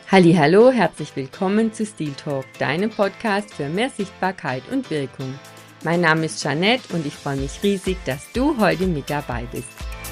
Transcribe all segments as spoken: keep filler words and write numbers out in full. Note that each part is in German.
Hallihallo, herzlich willkommen zu Steel Talk, deinem Podcast für mehr Sichtbarkeit und Wirkung. Mein Name ist Jeanette und ich freue mich riesig, dass du heute mit dabei bist.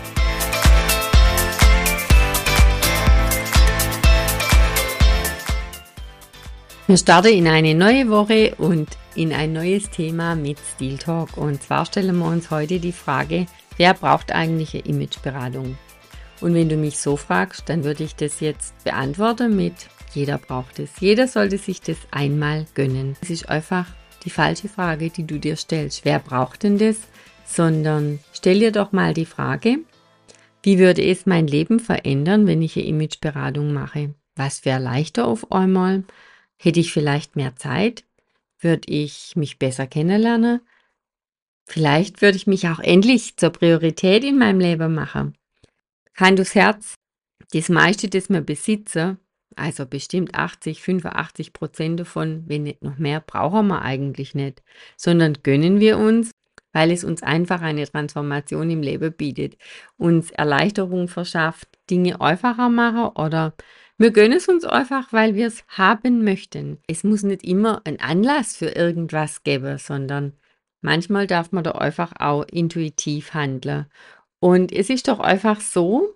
Wir starten in eine neue Woche und in ein neues Thema mit Steel Talk. Und zwar stellen wir uns heute die Frage, wer braucht eigentlich eine Imageberatung? Und wenn du mich so fragst, dann würde ich das jetzt beantworten mit, jeder braucht es. Jeder sollte sich das einmal gönnen. Es ist einfach die falsche Frage, die du dir stellst. Wer braucht denn das? Sondern stell dir doch mal die Frage, wie würde es mein Leben verändern, wenn ich eine Imageberatung mache? Was wäre leichter auf einmal? Hätte ich vielleicht mehr Zeit? Würde ich mich besser kennenlernen? Vielleicht würde ich mich auch endlich zur Priorität in meinem Leben machen. Hand aufs Herz, das meiste, das wir besitzen, also bestimmt achtzig, fünfundachtzig Prozent davon, wenn nicht noch mehr, brauchen wir eigentlich nicht, sondern gönnen wir uns, weil es uns einfach eine Transformation im Leben bietet, uns Erleichterung verschafft, Dinge einfacher machen oder wir gönnen es uns einfach, weil wir es haben möchten. Es muss nicht immer ein Anlass für irgendwas geben, sondern manchmal darf man da einfach auch intuitiv handeln. Und es ist doch einfach so,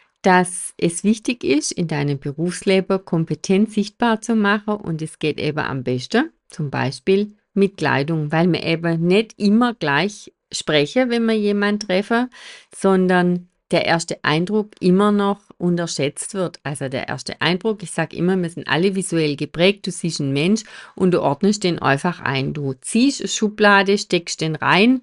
dass es wichtig ist, in deinem Berufsleben Kompetenz sichtbar zu machen und es geht eben am besten, zum Beispiel mit Kleidung, weil wir eben nicht immer gleich sprechen, wenn wir jemanden treffen, sondern der erste Eindruck immer noch unterschätzt wird. Also der erste Eindruck, ich sage immer, wir sind alle visuell geprägt, du siehst einen Mensch und du ordnest den einfach ein. Du ziehst eine Schublade, steckst den rein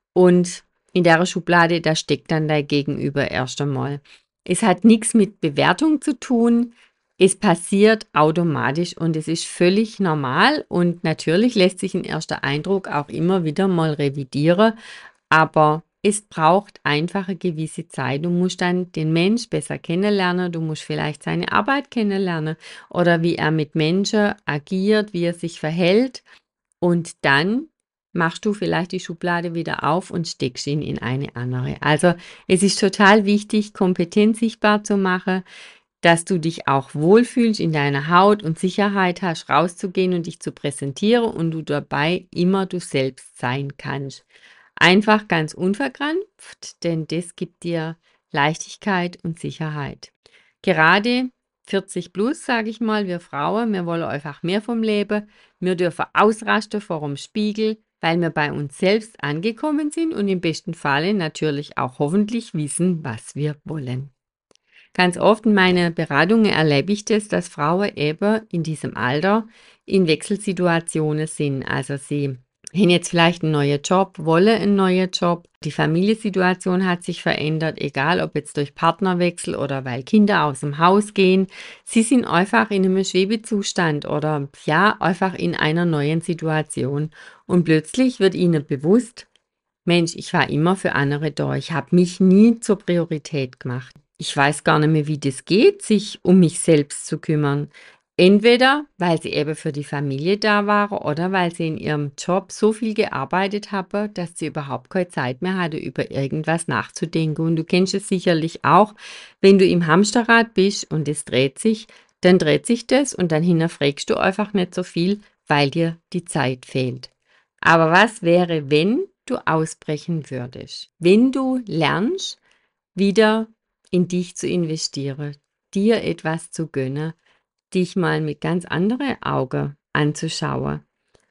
und in der Schublade, da steckt dann dein Gegenüber erst einmal. Es hat nichts mit Bewertung zu tun. Es passiert automatisch und es ist völlig normal und natürlich lässt sich ein erster Eindruck auch immer wieder mal revidieren, aber es braucht einfach eine gewisse Zeit. Du musst dann den Mensch besser kennenlernen, du musst vielleicht seine Arbeit kennenlernen oder wie er mit Menschen agiert, wie er sich verhält und dann machst du vielleicht die Schublade wieder auf und steckst ihn in eine andere. Also es ist total wichtig, Kompetenz sichtbar zu machen, dass du dich auch wohlfühlst in deiner Haut und Sicherheit hast, rauszugehen und dich zu präsentieren und du dabei immer du selbst sein kannst. Einfach ganz unverkrampft, denn das gibt dir Leichtigkeit und Sicherheit. Gerade vierzig plus, sage ich mal, wir Frauen, wir wollen einfach mehr vom Leben. Wir dürfen ausrasten vor dem Spiegel, weil wir bei uns selbst angekommen sind und im besten Falle natürlich auch hoffentlich wissen, was wir wollen. Ganz oft in meinen Beratungen erlebe ich das, dass Frauen eben in diesem Alter in Wechselsituationen sind. Also sie haben jetzt vielleicht einen neuen Job, wollen einen neuen Job. Die Familiensituation hat sich verändert, egal ob jetzt durch Partnerwechsel oder weil Kinder aus dem Haus gehen. Sie sind einfach in einem Schwebezustand oder ja, einfach in einer neuen Situation. Und plötzlich wird ihnen bewusst, Mensch, ich war immer für andere da. Ich habe mich nie zur Priorität gemacht. Ich weiß gar nicht mehr, wie das geht, sich um mich selbst zu kümmern. Entweder, weil sie eben für die Familie da waren oder weil sie in ihrem Job so viel gearbeitet haben, dass sie überhaupt keine Zeit mehr hatte, über irgendwas nachzudenken. Und du kennst es sicherlich auch, wenn du im Hamsterrad bist und es dreht sich, dann dreht sich das und dann hinterfragst du einfach nicht so viel, weil dir die Zeit fehlt. Aber was wäre, wenn du ausbrechen würdest? Wenn du lernst, wieder in dich zu investieren, dir etwas zu gönnen, dich mal mit ganz anderen Augen anzuschauen,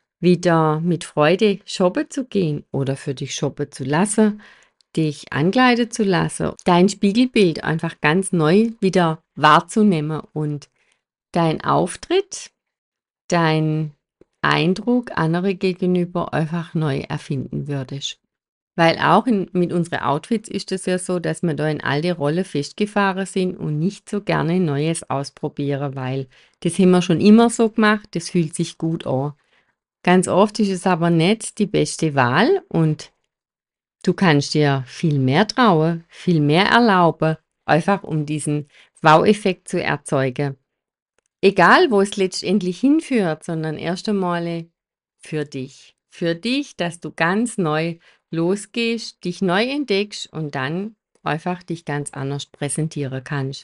wieder mit Freude shoppen zu gehen oder für dich shoppen zu lassen, dich ankleiden zu lassen, dein Spiegelbild einfach ganz neu wieder wahrzunehmen und dein Auftritt, dein Eindruck andere gegenüber einfach neu erfinden würdest. Weil auch in, mit unseren Outfits ist es ja so, dass wir da in alte Rolle festgefahren sind und nicht so gerne Neues ausprobieren, weil das haben wir schon immer so gemacht, das fühlt sich gut an. Ganz oft ist es aber nicht die beste Wahl und du kannst dir viel mehr trauen, viel mehr erlauben, einfach um diesen Wow-Effekt zu erzeugen. Egal, wo es letztendlich hinführt, sondern erst einmal für dich. Für dich, dass du ganz neu losgehst, dich neu entdeckst und dann einfach dich ganz anders präsentieren kannst.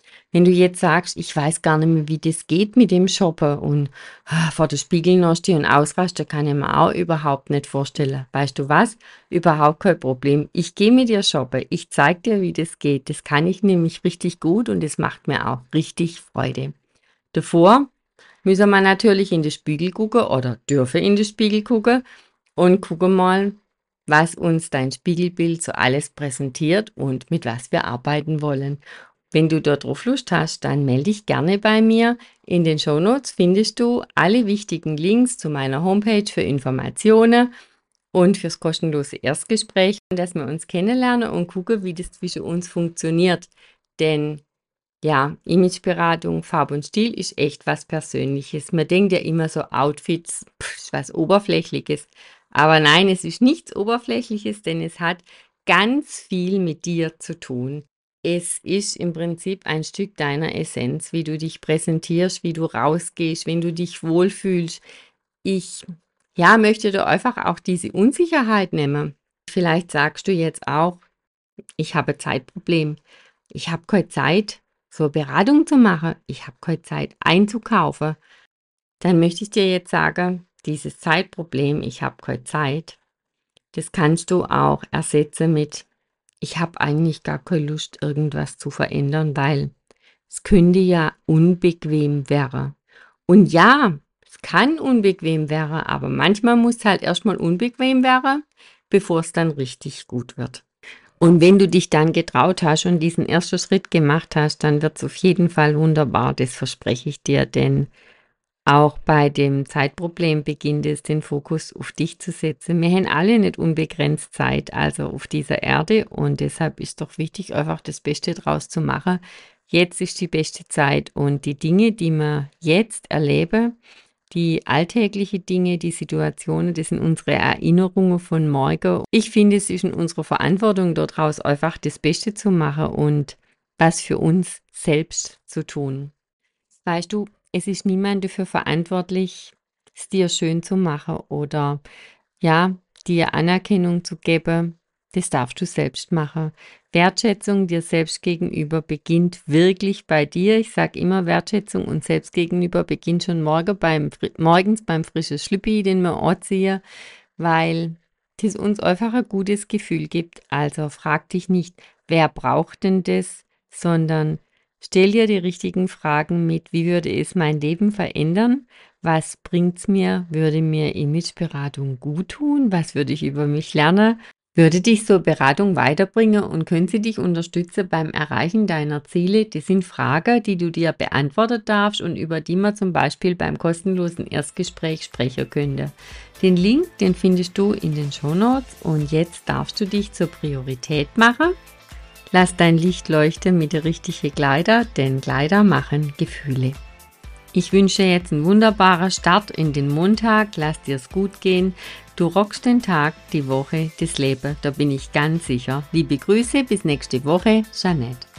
Wenn du jetzt sagst, ich weiß gar nicht mehr, wie das geht mit dem Shoppen und ah, vor der Spiegel noch stehen und ausrasten, kann ich mir auch überhaupt nicht vorstellen. Weißt du was? Überhaupt kein Problem. Ich gehe mit dir shoppen. Ich zeig dir, wie das geht. Das kann ich nämlich richtig gut und das macht mir auch richtig Freude. Davor müssen wir natürlich in den Spiegel gucken oder dürfen in den Spiegel gucken und gucken mal, was uns dein Spiegelbild so alles präsentiert und mit was wir arbeiten wollen. Wenn du darauf Lust hast, dann melde dich gerne bei mir. In den Shownotes findest du alle wichtigen Links zu meiner Homepage für Informationen und fürs kostenlose Erstgespräch, dass wir uns kennenlernen und gucken, wie das zwischen uns funktioniert. Denn ja, Imageberatung, Farbe und Stil ist echt was Persönliches. Man denkt ja immer so, Outfits, pff, ist was Oberflächliches. Aber nein, es ist nichts Oberflächliches, denn es hat ganz viel mit dir zu tun. Es ist im Prinzip ein Stück deiner Essenz, wie du dich präsentierst, wie du rausgehst, wenn du dich wohlfühlst. Ich, ja, möchte da einfach auch diese Unsicherheit nehmen. Vielleicht sagst du jetzt auch, ich habe ein Zeitproblem. Ich habe keine Zeit, so eine Beratung zu machen. Ich habe keine Zeit einzukaufen. Dann möchte ich dir jetzt sagen, dieses Zeitproblem, ich habe keine Zeit, das kannst du auch ersetzen mit, ich habe eigentlich gar keine Lust, irgendwas zu verändern, weil es könnte ja unbequem werden. Und ja, es kann unbequem werden, aber manchmal muss es halt erstmal unbequem werden, bevor es dann richtig gut wird. Und wenn du dich dann getraut hast und diesen ersten Schritt gemacht hast, dann wird es auf jeden Fall wunderbar, das verspreche ich dir, denn auch bei dem Zeitproblem beginnt es, den Fokus auf dich zu setzen. Wir haben alle nicht unbegrenzt Zeit, also auf dieser Erde, und deshalb ist doch wichtig, einfach das Beste draus zu machen. Jetzt ist die beste Zeit und die Dinge, die wir jetzt erleben, die alltäglichen Dinge, die Situationen, das sind unsere Erinnerungen von morgen. Ich finde, es ist in unserer Verantwortung, daraus einfach das Beste zu machen und was für uns selbst zu tun. Weißt du, es ist niemand dafür verantwortlich, es dir schön zu machen oder ja, dir Anerkennung zu geben. Das darfst du selbst machen. Wertschätzung dir selbst gegenüber beginnt wirklich bei dir. Ich sage immer, Wertschätzung und selbst gegenüber beginnt schon morgen beim, morgens beim frischen Schlüppi, den wir anziehen, weil das uns einfach ein gutes Gefühl gibt. Also frag dich nicht, wer braucht denn das, sondern stell dir die richtigen Fragen mit, wie würde es mein Leben verändern? Was bringt's mir? Würde mir Imageberatung gut tun? Was würde ich über mich lernen? Würde dich so Beratung weiterbringen und könnte sie dich unterstützen beim Erreichen deiner Ziele? Das sind Fragen, die du dir beantworten darfst und über die man zum Beispiel beim kostenlosen Erstgespräch sprechen könnte. Den Link, den findest du in den Shownotes und jetzt darfst du dich zur Priorität machen. Lass dein Licht leuchten mit den richtigen Kleider, denn Kleider machen Gefühle. Ich wünsche jetzt einen wunderbaren Start in den Montag, lass dir's gut gehen. Du rockst den Tag, die Woche, das Leben, da bin ich ganz sicher. Liebe Grüße, bis nächste Woche, Jeanette.